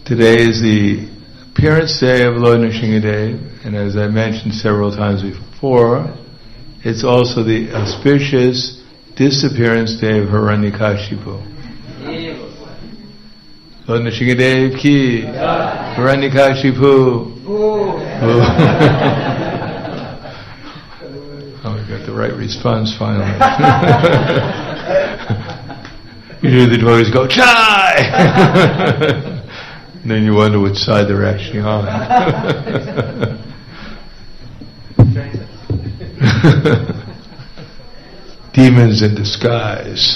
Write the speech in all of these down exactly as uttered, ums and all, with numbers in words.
Today is the appearance day of Lord Nrsingadev, and as I mentioned several times before, it's also the auspicious disappearance day of Hiranyakashipu. Lord Nrsingadev ki, Hiranyakashipu. Oh, we got the right response finally. Usually the devotees go, Chai! And then you wonder which side they're actually on. Demons in disguise.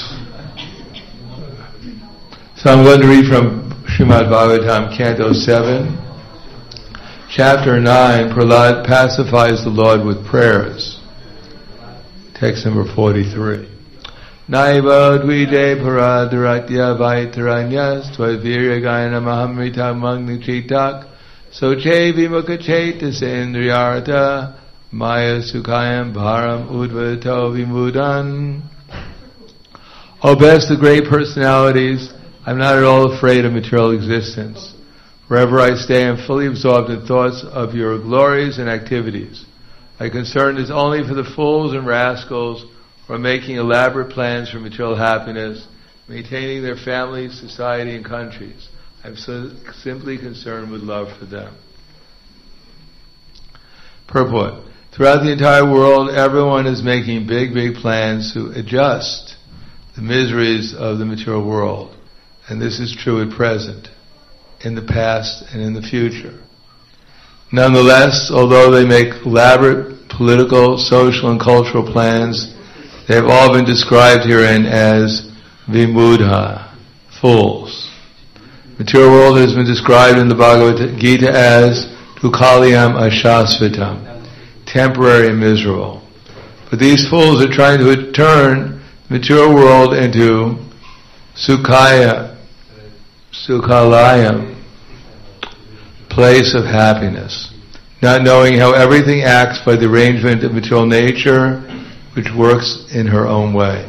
So I'm going to read from Srimad Bhagavatam, Canto seven, Chapter nine, Prahlad pacifies the Lord with prayers. Text number forty-three. Naiva dvide paradaratya vaitaranyas tvavirya gayana mahamrita magnichitak soche vimukacheta sendriyarta maya sukhayam bharam udvato vimudan. O best of great personalities, I'm not at all afraid of material existence. Wherever I stay, I am fully absorbed in thoughts of your glories and activities. My concern is only for the fools and rascals who are making elaborate plans for material happiness, maintaining their families, society, and countries. I'm so simply concerned with love for them. Purport. Throughout the entire world, everyone is making big, big plans to adjust the miseries of the material world. And this is true at present, in the past, and in the future. Nonetheless, although they make elaborate political, social, and cultural plans, they have all been described herein as vimudha, fools. Material world has been described in the Bhagavad Gita as dukkhalayam ashasvatam, temporary and miserable. But these fools are trying to turn the material world into sukhaya, sukhalayam, place of happiness, not knowing how everything acts by the arrangement of material nature, which works in her own way.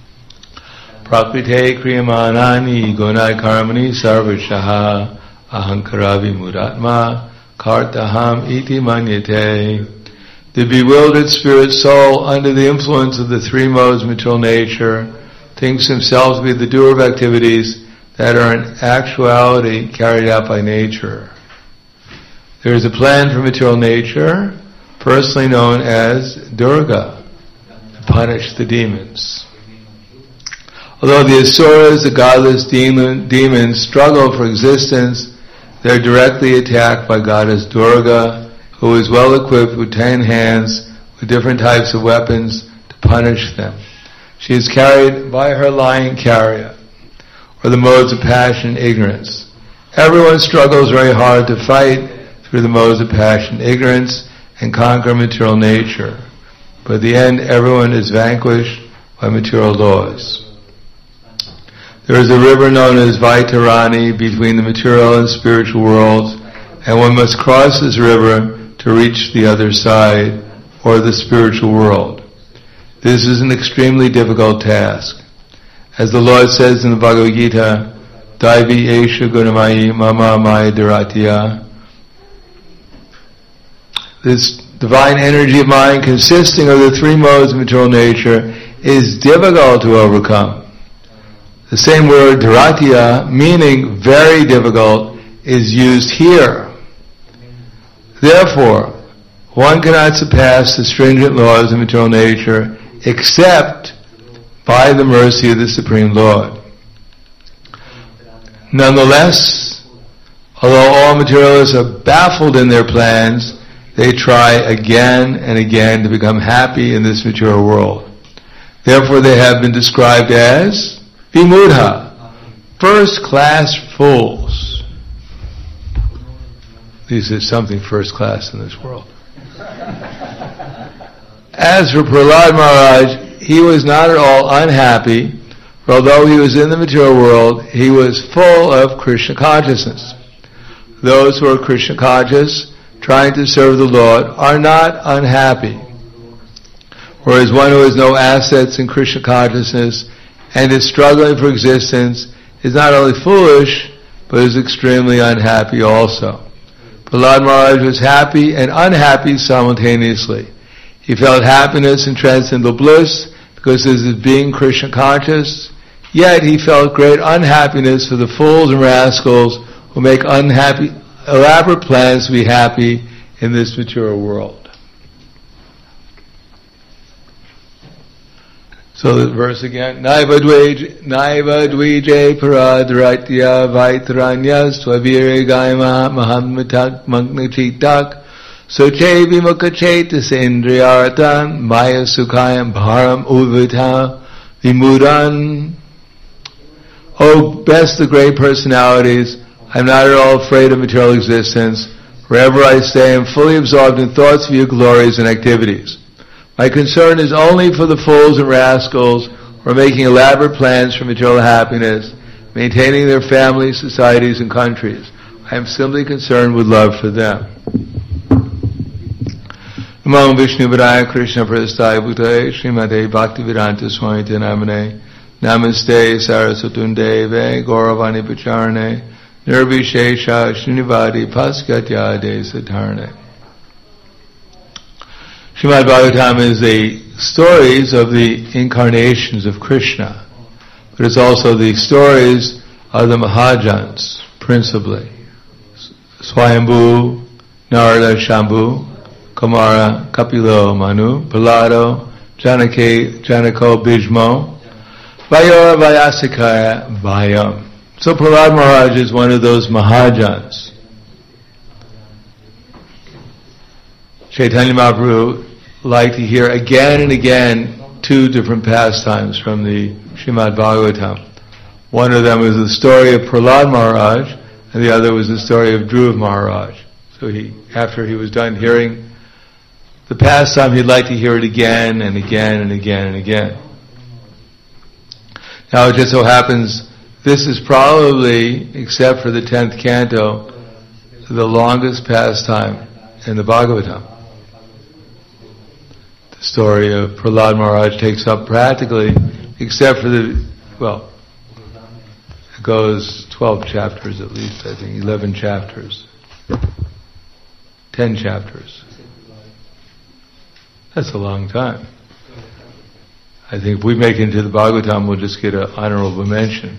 Prakrite kriyamanani gunai karmani sarvashaha ahankaravi muratma kartaham iti manyate. The bewildered spirit soul, under the influence of the three modes of material nature, thinks himself to be the doer of activities that are in actuality carried out by nature. There is a plan for material nature, personally known as Durga, to punish the demons. Although the asuras, the godless demon, demons, struggle for existence, they are directly attacked by goddess Durga, who is well equipped with ten hands with different types of weapons to punish them. She is carried by her lion carrier, or the modes of passion and ignorance. Everyone struggles very hard to fight through the modes of passion, ignorance, and conquer material nature. But at the end, everyone is vanquished by material laws. There is a river known as Vaitarani between the material and spiritual worlds, and one must cross this river to reach the other side, or the spiritual world. This is an extremely difficult task. As the Lord says in the Bhagavad Gita, Daivi Esha Gunamayi Mama Maya Dharatya. This divine energy of mind, consisting of the three modes of material nature, is difficult to overcome. The same word, dharatya, meaning very difficult, is used here. Therefore, one cannot surpass the stringent laws of material nature except by the mercy of the Supreme Lord. Nonetheless, although all materialists are baffled in their plans, they try again and again to become happy in this material world. Therefore they have been described as vimudha, first-class fools. At least there's something first-class in this world. As for Prahlad Maharaj, he was not at all unhappy, for although he was in the material world, he was full of Krishna consciousness. Those who are Krishna conscious, trying to serve the Lord, are not unhappy. Whereas one who has no assets in Krishna consciousness and is struggling for existence is not only foolish, but is extremely unhappy also. Prahlad Maharaj was happy and unhappy simultaneously. He felt happiness and transcendental bliss because of his being Krishna conscious, yet he felt great unhappiness for the fools and rascals who make unhappy, elaborate plans to be happy in this material world. So the verse again, Naiva dvije, Naiva dvije paradratya vaitranya swavire gaima mahammatak magnachitak soche vimukhachetas indriyaratan maya sukhayam bharam uvita vimudan. Oh, best the great personalities, I am not at all afraid of material existence. Wherever I stay, I am fully absorbed in thoughts of your glories and activities. My concern is only for the fools and rascals who are making elaborate plans for material happiness, maintaining their families, societies, and countries. I am simply concerned with love for them. Namo Vishnu Padaya Krishna Prasthaya Bhutale Srimate Bhaktivedanta Swami Namane Namaste Saraswatundeve Gauravani Pacharane Nirvishesha Srinivadi Paskatya Desatarne. Srimad Bhagavatam is the stories of the incarnations of Krishna, but it's also the stories of the Mahajans, principally. Swayambhu, Narada, Shambhu, Kumara, Kapilo, Manu, Prahlado, Janake, Janako, Bhishmo, Vayora, Vyasadeva, Vayam. So Prahlad Maharaj is one of those Mahajans. Chaitanya Mahaprabhu liked to hear again and again two different pastimes from the Srimad Bhagavatam. One of them was the story of Prahlad Maharaj, and the other was the story of Dhruva Maharaj. So he, after he was done hearing the pastime, he'd like to hear it again and again and again and again. Now it just so happens, this is probably, except for the tenth canto, the longest pastime in the Bhagavatam. The story of Prahlad Maharaj takes up practically, except for the, well, it goes twelve chapters at least, I think, eleven chapters. ten chapters. That's a long time. I think if we make it into the Bhagavatam, we'll just get an honorable mention.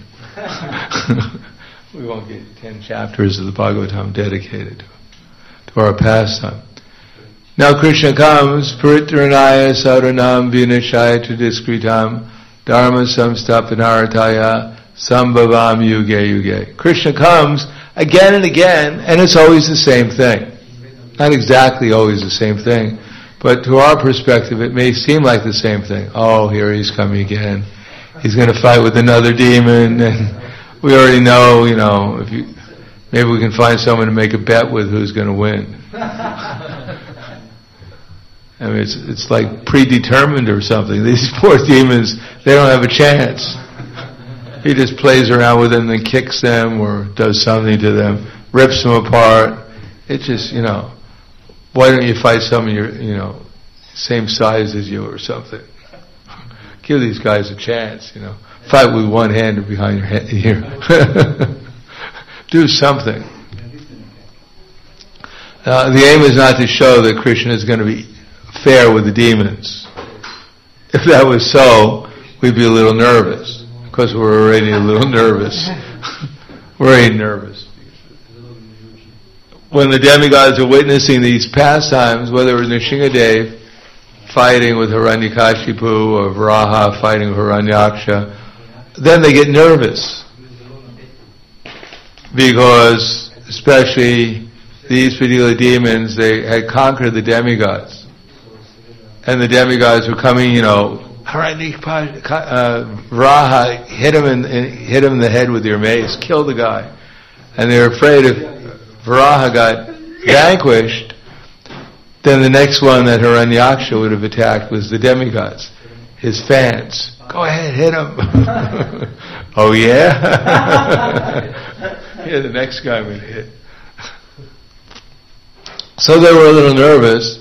We won't get ten chapters of the Bhagavatam dedicated to, to our pastime. Now Krishna comes, Paritranaya Saranam Vinashaya Tradiskritam Dharma Samstapanartaya Sambhavam Yuge Yuge. Krishna comes again and again, and it's always the same thing. Not exactly always the same thing, but to our perspective it may seem like the same thing. Oh, here he's coming again. He's going to fight with another demon, and we already know, you know, if you, maybe we can find someone to make a bet with who's going to win. I mean, it's it's like predetermined or something. These poor demons, they don't have a chance. He just plays around with them and kicks them or does something to them, rips them apart. It's just, you know, why don't you fight someone your, you know, same size as you or something? Give these guys a chance, you know. Fight with one hand behind your head here. Do something. Uh, the aim is not to show that Krishna is going to be fair with the demons. If that was so, we'd be a little nervous, because we're already a little nervous. We're already nervous. When the demigods are witnessing these pastimes, whether it was Nrsingadev fighting with Hiranyakashipu or Varaha fighting with Hiranyaksha, then they get nervous. Because, especially these particular demons, they had conquered the demigods. And the demigods were coming, you know, uh, Varaha, hit him, in, hit him in the head with your mace, kill the guy. And they were afraid if Varaha got vanquished, then the next one that Hiranyaksha would have attacked was the demigods, his fans. Go ahead, hit him. Oh yeah? Yeah, the next guy would hit. So they were a little nervous.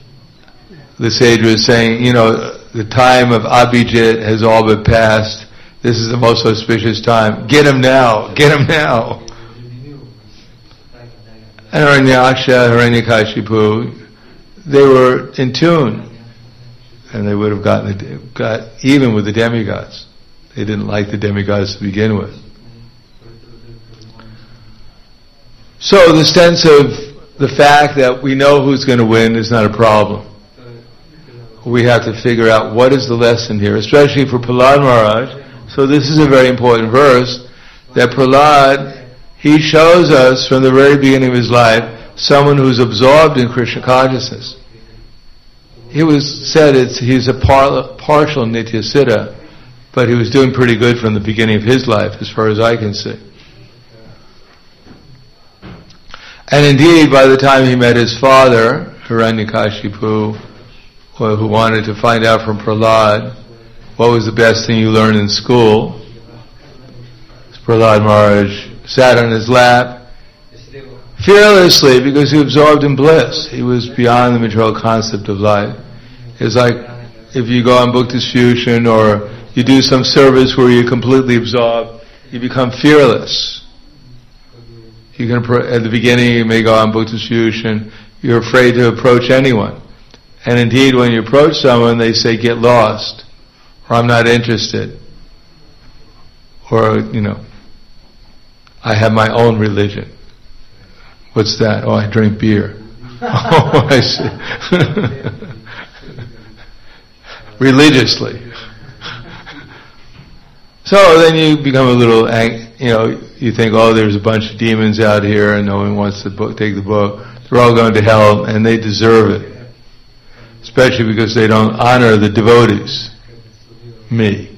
The sage was saying, you know, the time of Abhijit has all but passed. this is the most auspicious time. Get him now. Get him now. And Hiranyaksha, Hiranyakashipu, they were in tune. And they would have gotten the, got even with the demigods. They didn't like the demigods to begin with. So the sense of the fact that we know who's going to win is not a problem. We have to figure out what is the lesson here, especially for Prahlad Maharaj. So this is a very important verse, that Prahlad, he shows us from the very beginning of his life someone who's absorbed in Krishna consciousness. He was said it's, he's a par, partial Nitya Siddha, but he was doing pretty good from the beginning of his life, as far as I can see. And indeed, by the time he met his father, Hiranyakashipu, who wanted to find out from Prahlad what was the best thing you learned in school, Prahlad Maharaj sat on his lap fearlessly because he was absorbed in bliss. He was beyond the material concept of life. It's like if you go on book distribution or you do some service where you're completely absorbed, you become fearless. You can, at the beginning you may go on book distribution, you're afraid to approach anyone. And indeed when you approach someone they say get lost, or I'm not interested, or, you know, I have my own religion. What's that? Oh, I drink beer. Oh, I see. Religiously. So then you become a little, ang- you know, you think, oh, there's a bunch of demons out here and no one wants to book, take the book. They're all going to hell and they deserve it. Especially because they don't honor the devotees. Me.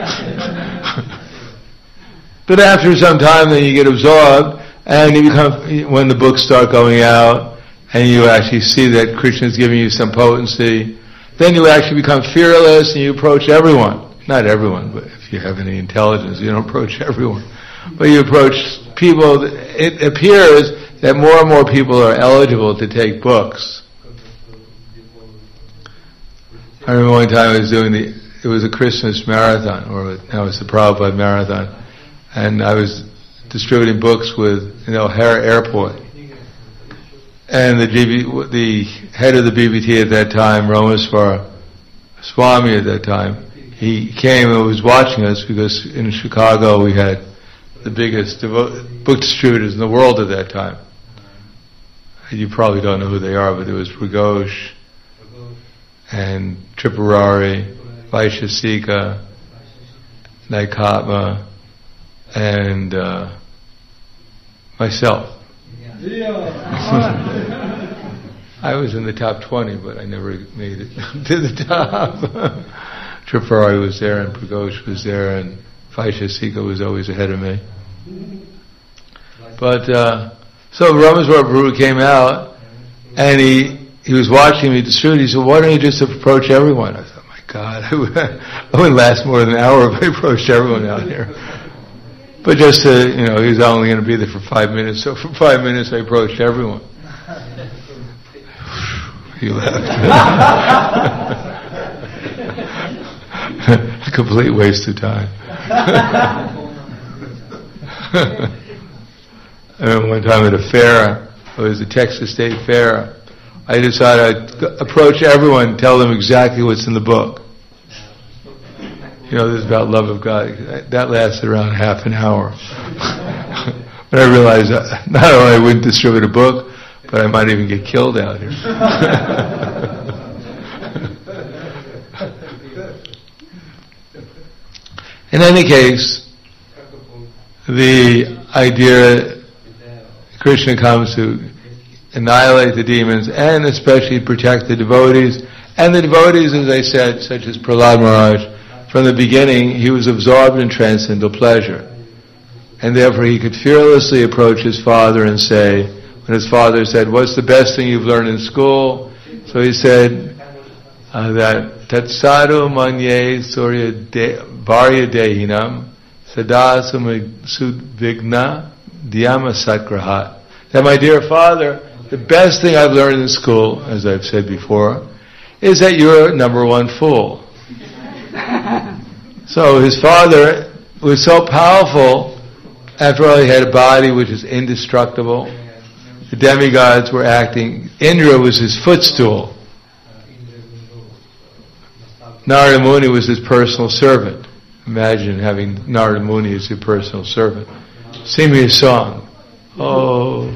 But after some time then you get absorbed and you become, when the books start going out and you actually see that Krishna is giving you some potency, then you actually become fearless and you approach everyone. Not everyone, but if you have any intelligence, you don't approach everyone. But you approach people. It appears that more and more people are eligible to take books. I remember one time I was doing the, it was a Christmas marathon, or now it's the Prabhupada marathon, and I was distributing books with, you know, O'Hare Airport. And the G B, the head of the B B T at that time, Ramaswar Swami at that time, he came and was watching us because in Chicago we had the biggest devo- book distributors in the world at that time. You probably don't know who they are, but there was Pragosh and Tripurari, Vaishasika, Naikatma, and uh, myself. I was in the top twenty, but I never made it to the top. Tripurari was there, and Pragosh was there, and Vaishasika was always ahead of me. But, uh, so Ramaswar Prabhu came out, and he, he was watching me distribute. He said, why don't you just approach everyone? I thought, my God, I wouldn't last more than an hour if I approached everyone out here. But just to, you know, he was only going to be there for five minutes, so for five minutes I approached everyone. He left. A complete waste of time. I remember one time at a fair, it was the Texas State Fair, I decided I'd approach everyone and tell them exactly what's in the book. You know, this is about love of God. That lasted around half an hour. But I realized that not only I wouldn't distribute a book, but I might even get killed out here. In any case, the idea Krishna comes to annihilate the demons and especially protect the devotees. And the devotees, as I said, such as Prahlad Maharaj, from the beginning he was absorbed in transcendental pleasure. And therefore he could fearlessly approach his father and say, when his father said, what's the best thing you've learned in school? So he said uh, that Tatsadu manye surya varya dehinam sadasam sudvigna dhyama satgrahat. That, my dear father, the best thing I've learned in school, as I've said before, is that you're number one fool. So his father was so powerful, after all he had a body which is indestructible. The demigods were acting, Indra was his footstool. Narada Muni was his personal servant. Imagine having Narada Muni as your personal servant. Sing me a song. Oh,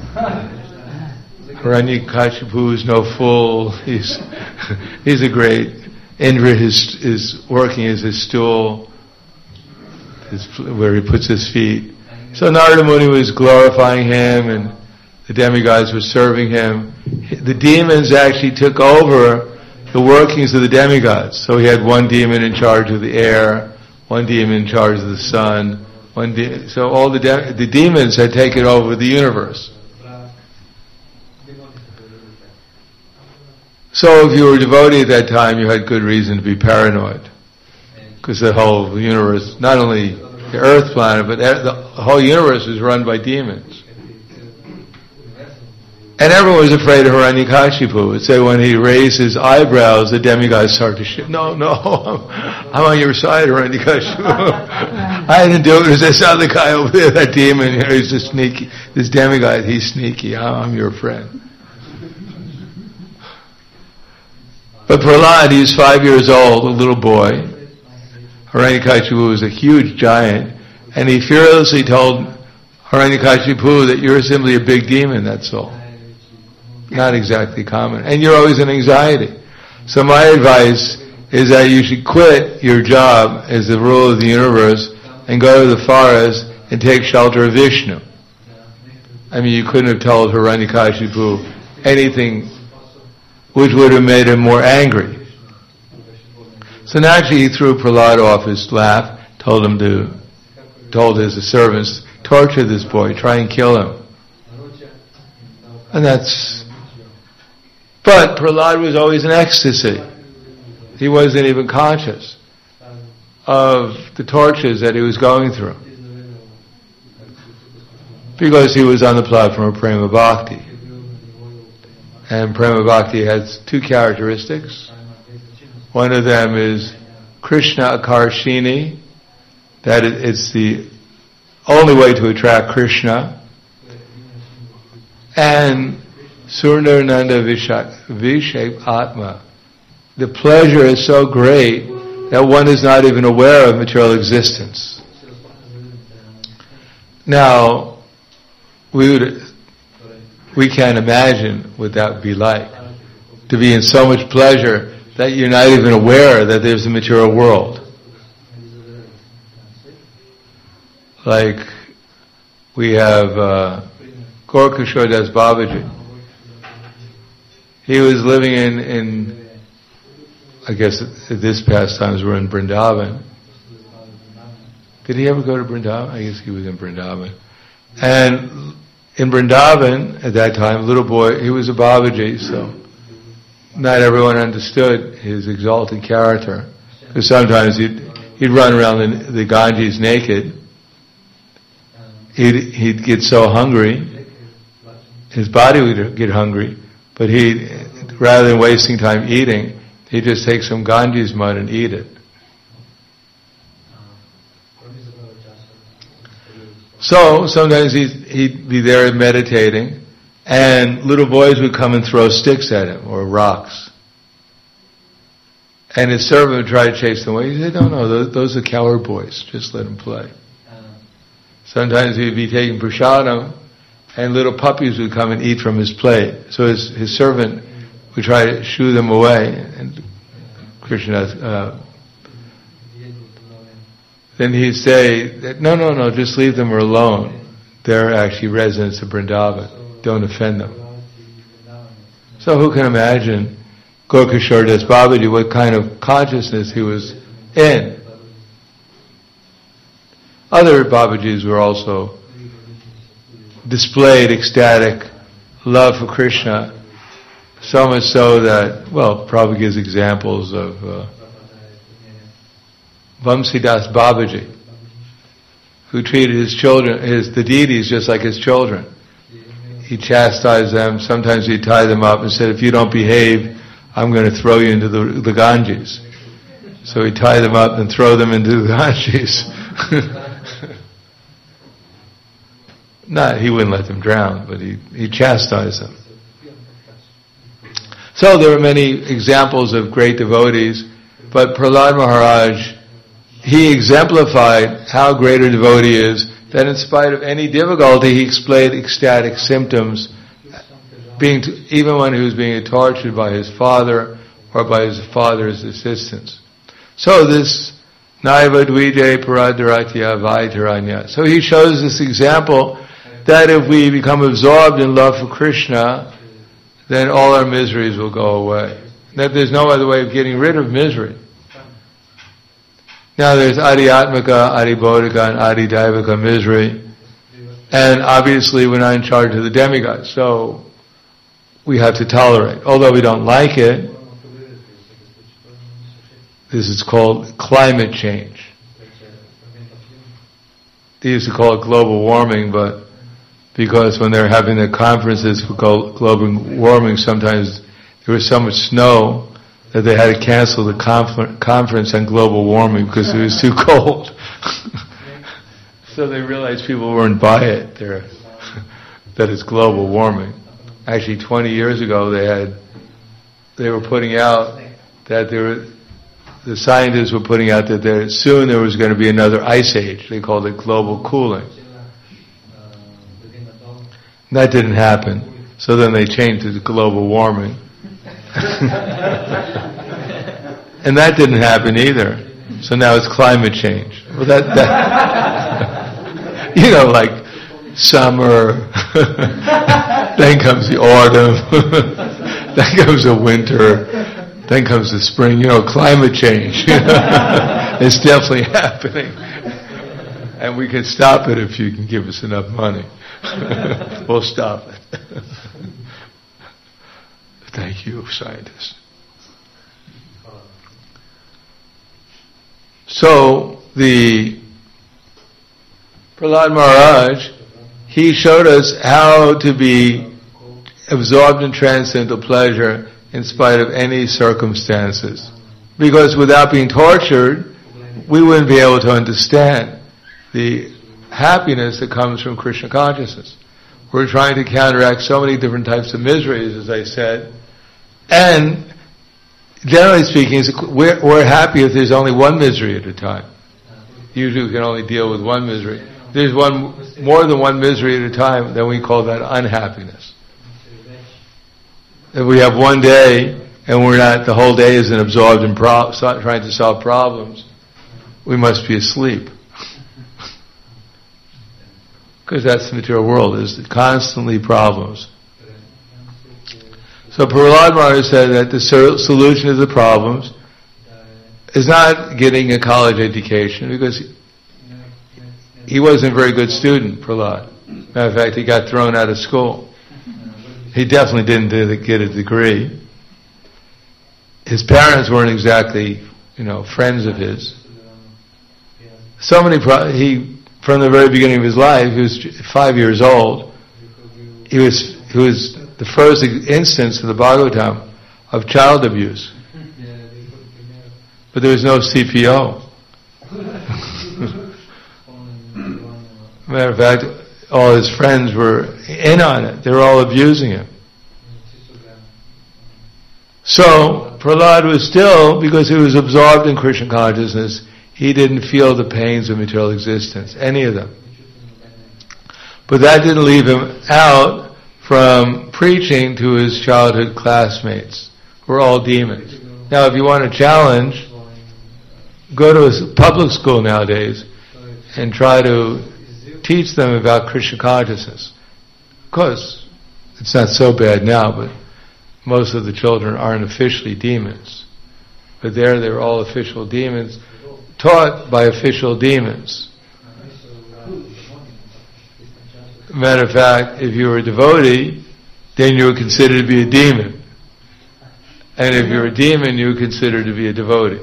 Hiranyakashipu is no fool. He's he's a great. Indra is is working as his stool, his, where he puts his feet. So Narada Muni was glorifying him, and the demigods were serving him. The demons actually took over the workings of the demigods. So he had one demon in charge of the air, one demon in charge of the sun. One de- so all the de- the demons had taken over the universe. So if you were a devotee at that time, you had good reason to be paranoid, because the whole universe, not only the Earth planet, but the whole universe was run by demons. And everyone was afraid of Hiranyakashipu. It said when he raised his eyebrows, the demigods started to shift. No, no, I'm, I'm on your side, Hiranyakashipu. I didn't do it. It was this other guy over there, that demon. You know, he's just sneaky. This demigod, he's sneaky. I'm your friend. But Prahlad, he was five years old, a little boy. Hiranyakashipu was a huge giant, and he fearlessly told Hiranyakashipu that you're simply a big demon, that's all. Not exactly common. And you're always in anxiety. So my advice is that you should quit your job as the ruler of the universe and go to the forest and take shelter of Vishnu. I mean, you couldn't have told Hiranyakashipu anything which would have made him more angry. So naturally he threw Prahlad off his lap, told him to, told his servants, torture this boy, try and kill him. And that's, but Prahlad was always in ecstasy. He wasn't even conscious of the tortures that he was going through, because he was on the platform of Prema Bhakti. And Prema Bhakti has two characteristics. One of them is Krishna Akarshini, that it's the only way to attract Krishna. And Surnarnanda Vishek Atma. The pleasure is so great that one is not even aware of material existence. Now, we would, we can't imagine what that would be like, to be in so much pleasure that you're not even aware that there's a material world. Like, we have uh, Gaura Das Babaji. He was living in, in, I guess at this past times we're in Vrindavan. Did he ever go to Vrindavan? I guess he was in Vrindavan. And in Vrindavan, at that time, little boy, he was a Babaji, so not everyone understood his exalted character. Because sometimes he'd, he'd run around the, the Ganges naked. He'd, he'd get so hungry, his body would get hungry, but he, rather than wasting time eating, he'd just take some Ganges mud and eat it. So sometimes he'd, he'd be there meditating, and little boys would come and throw sticks at him, or rocks. And his servant would try to chase them away. He said, no, no, those, those are coward boys, just let them play. Sometimes he'd be taking prasadam, and little puppies would come and eat from his plate. So his, his servant would try to shoo them away, and Krishna, uh, then he'd say, that, no, no, no, just leave them alone. They're actually residents of Vrindavan. Don't offend them. So who can imagine Gaura Das Babaji, what kind of consciousness he was in? Other Babajis were also displayed ecstatic love for Krishna, so much so that, well, Prabhupada gives examples of uh, Vamsidas Babaji, who treated his children, his the deities, just like his children. He chastised them. Sometimes he'd tie them up and said, if you don't behave, I'm going to throw you into the, the Ganges. So he'd tie them up and throw them into the Ganges. Not, he wouldn't let them drown, but he, he chastised them. So there are many examples of great devotees, but Prahlad Maharaj, he exemplified how great a devotee is, that in spite of any difficulty, he displayed ecstatic symptoms, being to, even when he was being tortured by his father or by his father's assistants. So this Naiva Dvije Paradaratya Vaitaranya. So he shows this example that if we become absorbed in love for Krishna, then all our miseries will go away. That there's no other way of getting rid of misery. Now there's Adhyatmika, Adhibodhika, and Adhidaivika misery. And obviously we're not in charge of the demigods, so we have to tolerate. Although we don't like it, this is called climate change. They used to call it global warming, but because when they're having the conferences for global warming, sometimes there was so much snow that they had to cancel the confer- conference on global warming because it was too cold. So they realized people weren't by it, They're, that it's global warming. Actually, twenty years ago, they had they were putting out that there were, the scientists were putting out that there soon there was going to be another ice age. They called it global cooling. That didn't happen. So then they changed it to global warming. And that didn't happen either. So now it's climate change. Well, that, that you know, like summer, then comes the autumn, then comes the winter, then comes the spring. You know, climate change. It's definitely happening. And we can stop it if you can give us enough money. We'll stop it. Thank you, scientists. So, the Prahlad Maharaj, he showed us how to be absorbed in transcendental pleasure in spite of any circumstances. Because without being tortured, we wouldn't be able to understand the happiness that comes from Krishna consciousness. We're trying to counteract so many different types of miseries, as I said, and generally speaking, we're, we're happy if there's only one misery at a time. Usually we can only deal with one misery. If there's one, more than one misery at a time, then we call that unhappiness. If we have one day, and we're not, the whole day isn't absorbed in pro- trying to solve problems, we must be asleep. Because that's the material world, is constantly problems. So Prahlad Maharaj said that the solution to the problems is not getting a college education, because he wasn't a very good student, Prahlad. Matter of fact, he got thrown out of school. He definitely didn't get a degree. His parents weren't exactly, you know, friends of his. So many, pro- he, from the very beginning of his life, he was five years old. He was, he was the first instance in the Bhagavatam of child abuse. But there was no C P O. Matter of fact, all his friends were in on it. They were all abusing him. So, Prahlad was still, because he was absorbed in Krishna consciousness, he didn't feel the pains of material existence, any of them. But that didn't leave him out from preaching to his childhood classmates, who were all demons. Now, if you want a challenge, go to a public school nowadays and try to teach them about Krishna consciousness. Of course, it's not so bad now, but most of the children aren't officially demons. But there, they were all official demons, taught by official demons. Matter of fact, if you were a devotee, then you were considered to be a demon. And if you were a demon, you were considered to be a devotee.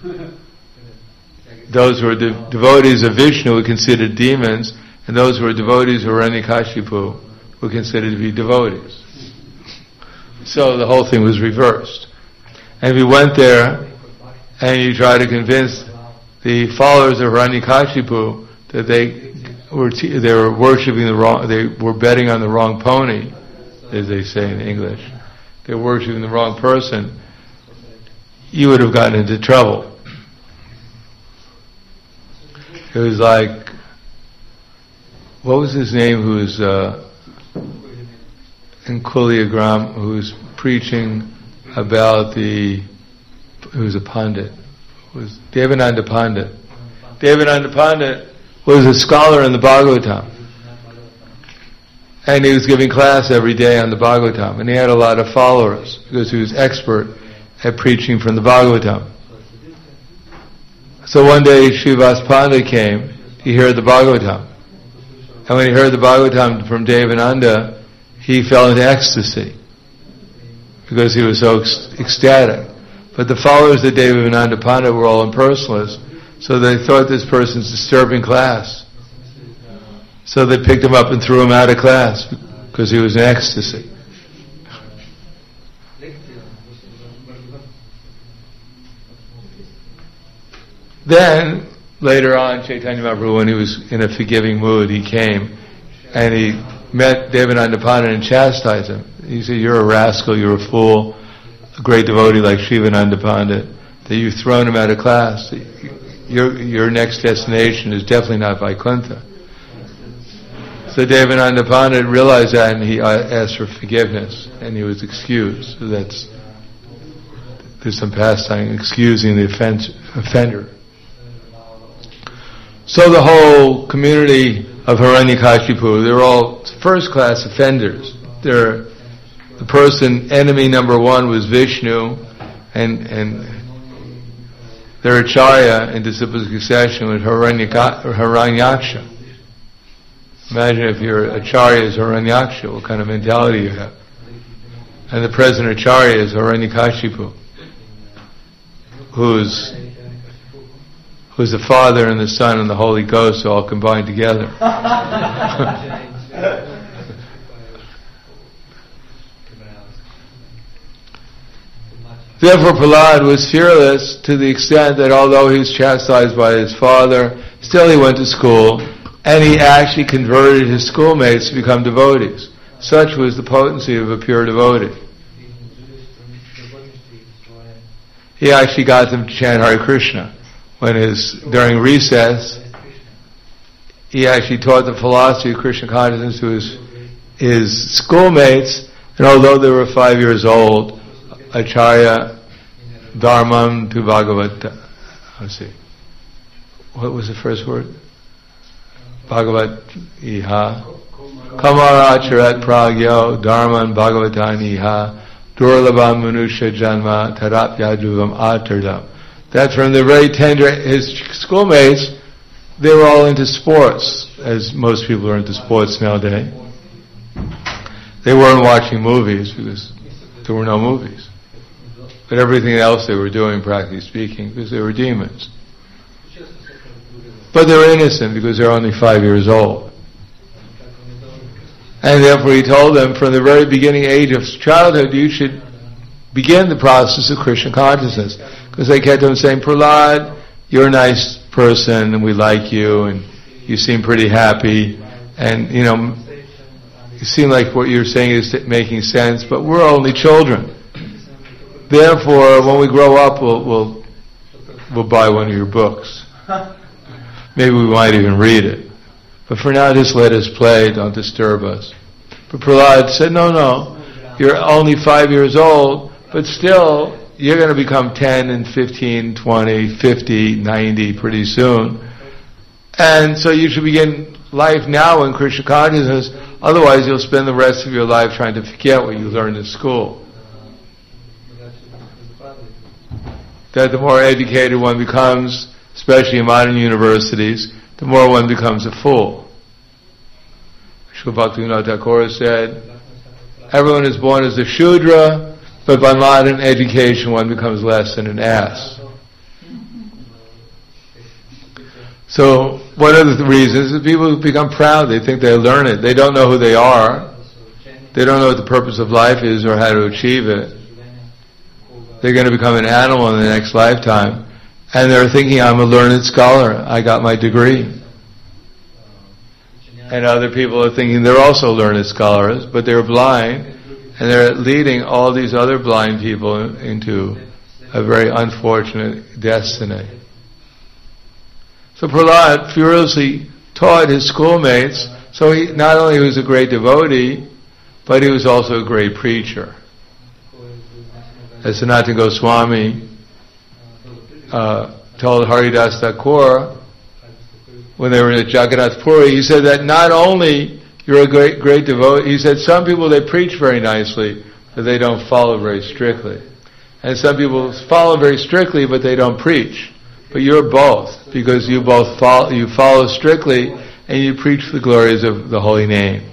Those who were de- devotees of Vishnu were considered demons, and those who were devotees of Hiranyakashipu were considered to be devotees. So the whole thing was reversed. And we went there, and you try to convince the followers of Hiranyakashipu that they were t- they were worshiping the wrong, they were betting on the wrong pony, as they say in English. They were worshiping the wrong person. You would have gotten into trouble. It was like, what was his name? Who was uh, in Kuliagram, who was preaching about the, who was a Pandit. Was Devananda Pandit. Devananda Pandit was a scholar in the Bhagavatam. And he was giving class every day on the Bhagavatam. And he had a lot of followers because he was expert at preaching from the Bhagavatam. So one day Srivas Pandit came to hear the Bhagavatam. And when he heard the Bhagavatam from Devananda, he fell into ecstasy because he was so ec- ecstatic. But the followers of Devananda Pandit were all impersonalists, so they thought this person's disturbing class. So they picked him up and threw him out of class because he was in ecstasy. Then, later on, Chaitanya Mahaprabhu, when he was in a forgiving mood, he came and he met Devananda Pandit and chastised him. He said, "You're a rascal, you're a fool, a great devotee like Shivananda Pandit, that you've thrown him out of class. Your, your next destination is definitely not Vaikuntha." So Devananda Pandit realized that and he asked for forgiveness and he was excused. So that's, there's some pastime excusing the offense, offender. So the whole community of Hiranyakashipu, they're all first-class offenders. They're, the person, enemy number one was Vishnu, and and their acharya in disciple succession was Hiranyaka, Hiranyaksha. Imagine if your acharya is Hiranyaksha, what kind of mentality you have. And the present acharya is Hiranyakashipu, who's who's the Father and the Son and the Holy Ghost all combined together. Therefore Prahlad was fearless to the extent that although he was chastised by his father, still he went to school, and he actually converted his schoolmates to become devotees. Such was the potency of a pure devotee. He actually got them to chant Hare Krishna. When his, during recess, he actually taught the philosophy of Krishna consciousness to his, his schoolmates, and although they were five years old, Acharya Dharmam tu Bhagavata, let's see, what was the first word? Bhagavat iha, Kamara acharat pragyo, Dharman Bhagavatan iha, Durlabam manusha janma, Tarapyaduvam atardam. That from the very tender, his schoolmates, they were all into sports, as most people are into sports nowadays. They weren't watching movies because there were no movies. But everything else they were doing, practically speaking, because they were demons. But they were innocent because they're only five years old. And therefore he told them, from the very beginning age of childhood, you should begin the process of Krishna consciousness. Because they kept on saying, Prahlad, you're a nice person and we like you and you seem pretty happy and, you know, you seem like what you're saying is making sense, but we're only children. Therefore, when we grow up, we'll, we'll, we'll buy one of your books. Maybe we might even read it. But for now, just let us play, don't disturb us. But Prahlad said, no, no, you're only five years old, but still, you're going to become ten and fifteen, twenty, fifty, ninety pretty soon. And so you should begin life now in Krishna consciousness, otherwise you'll spend the rest of your life trying to forget what you learned in school. That the more educated one becomes, especially in modern universities, the more one becomes a fool. Srila Bhaktivinoda Thakur said, everyone is born as a Shudra, but by modern education one becomes less than an ass. So one of the reasons is people become proud. They think they learn it. They don't know who they are. They don't know what the purpose of life is or how to achieve it. They're going to become an animal in the next lifetime. And they're thinking, I'm a learned scholar, I got my degree. And other people are thinking they're also learned scholars, but they're blind, and they're leading all these other blind people into a very unfortunate destiny. So Prahlad furiously taught his schoolmates, so he not only was a great devotee, but he was also a great preacher. As Sanatana Goswami uh, told Haridas Thakur, when they were at Jagannath Puri, he said that not only you're a great great devotee, he said some people they preach very nicely, but they don't follow very strictly. And some people follow very strictly, but they don't preach. But you're both, because you both follow, you follow strictly, and you preach the glories of the holy name.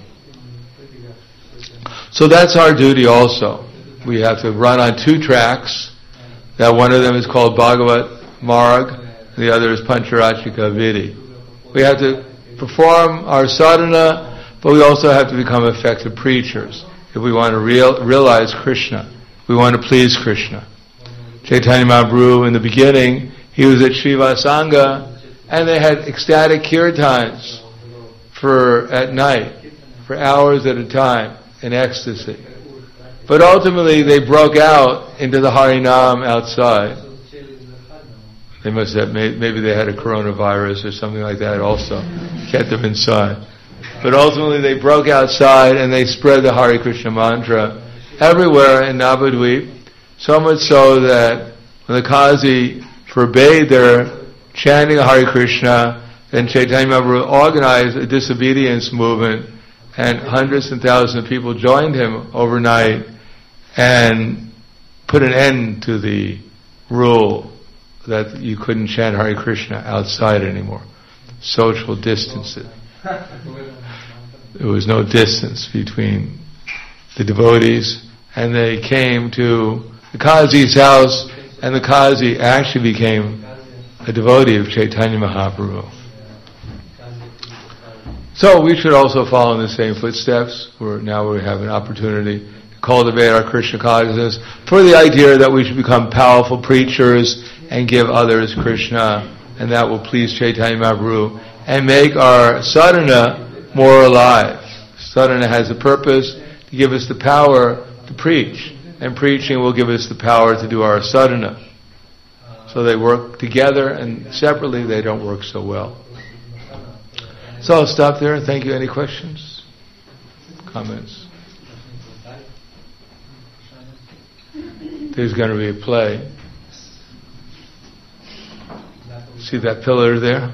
So that's our duty also. We have to run on two tracks. That one of them is called Bhagavat Marg, the other is Pancharachika Vidhi. We have to perform our sadhana, but we also have to become effective preachers if we want to real, realize Krishna. We want to please Krishna. Chaitanya Mahaprabhu, in the beginning, he was at Srivasanga, and they had ecstatic kirtans for at night, for hours at a time, in ecstasy. But ultimately, they broke out into the Harinam outside. They must have, maybe they had a coronavirus or something like that also, kept them inside. But ultimately they broke outside and they spread the Hare Krishna mantra everywhere in Navadvip, so much so that when the Qazi forbade their chanting Hare Krishna, then Chaitanya Mahaprabhu organized a disobedience movement, and hundreds and thousands of people joined him overnight and put an end to the rule that you couldn't chant Hare Krishna outside anymore. Social distancing. There was no distance between the devotees, and they came to the Qazi's house, and the Qazi actually became a devotee of Chaitanya Mahaprabhu. So we should also follow in the same footsteps. Where now we have an opportunity to cultivate our Krishna consciousness for the idea that we should become powerful preachers and give others Krishna, and that will please Chaitanya Mahaprabhu and make our sadhana more alive. Sadhana has a purpose to give us the power to preach, and preaching will give us the power to do our sadhana. So they work together, and separately they don't work so well. So I'll stop there. Thank you. Any questions? Comments? There's going to be a play. See that pillar there?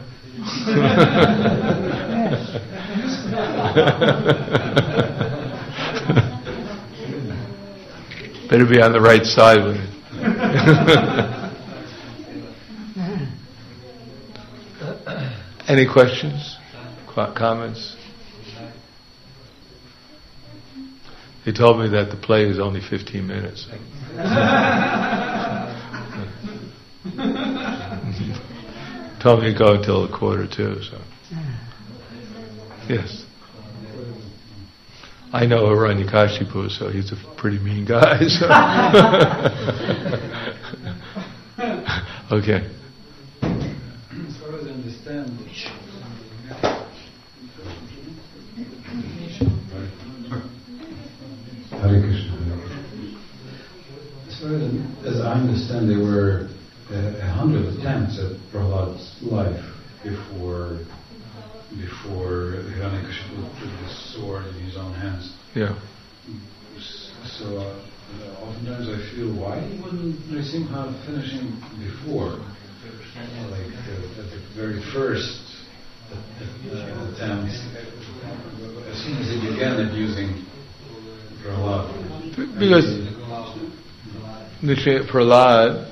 Better be on the right side with it. Any questions? Qu- comments? They told me that the play is only fifteen minutes. Told me to go until a quarter to, so. Yes. I know Hiranyakashipu, so he's a pretty mean guy, so. Okay. As far as I understand, Hare Krishna. As far as, as I understand, there were a, a hundred attempts at Prahlad's life before before Hiranyakashipu put his sword in his own hands. Yeah. So uh, oftentimes I feel, why wouldn't Nrsimha finish him before? Like uh, at the very first uh, attempt, as soon as he began abusing Prahlad. Because Prahlad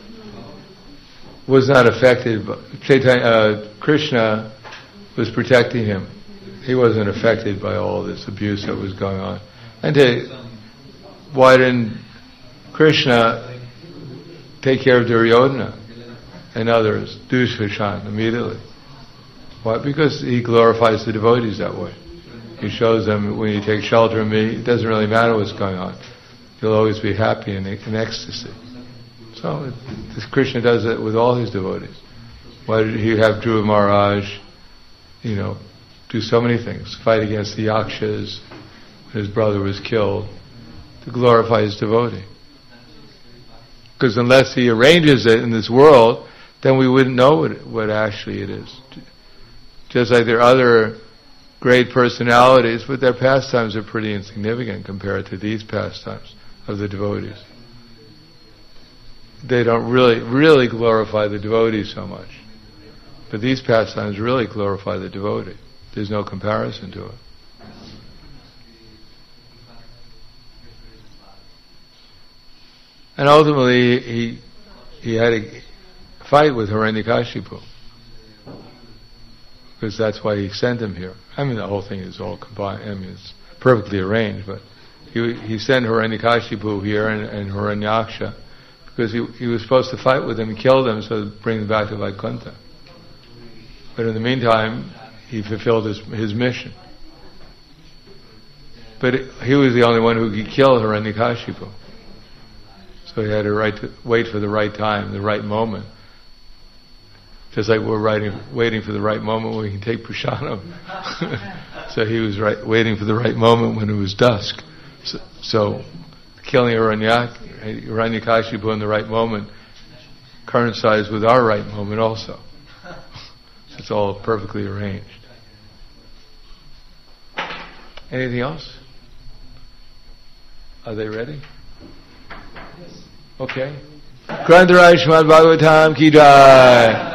was not affected by Chaitanya, uh, Krishna was protecting him. He wasn't affected by all this abuse that was going on. And to, why didn't Krishna take care of Duryodhana and others, Dushashan, immediately? Why? Because he glorifies the devotees that way. He shows them, when you take shelter of me, it doesn't really matter what's going on. You'll always be happy and in ecstasy. So it, this Krishna does it with all his devotees. Why did he have Dhruva Maharaj, you know, do so many things? Fight against the Yakshas when his brother was killed to glorify his devotee. Because unless he arranges it in this world, then we wouldn't know what, what actually it is. Just like there are other great personalities, but their pastimes are pretty insignificant compared to these pastimes of the devotees. They don't really, really glorify the devotee so much. But these pastimes really glorify the devotee. There's no comparison to it. And ultimately, he he had a fight with Hiranyakashipu, because that's why he sent him here. I mean, the whole thing is all combined. I mean, it's perfectly arranged, but he he sent Hiranyakashipu here and, and Hiranyaksha because he he was supposed to fight with him and kill them, so to bring them back to Vaikuntha. But in the meantime, he fulfilled his his mission. But it, he was the only one who could kill Hiranyakashipu. So he had to, right to wait for the right time, the right moment. Just like we're writing, waiting for the right moment when we can take prasadam. So he was right, waiting for the right moment when it was dusk. So, so killing Hiranyak, Hiranyakashipu in the right moment coincides with our right moment also. So it's all perfectly arranged. Anything else? Are they ready? Okay. Grantaraj Srimad Bhagavatam ki jai.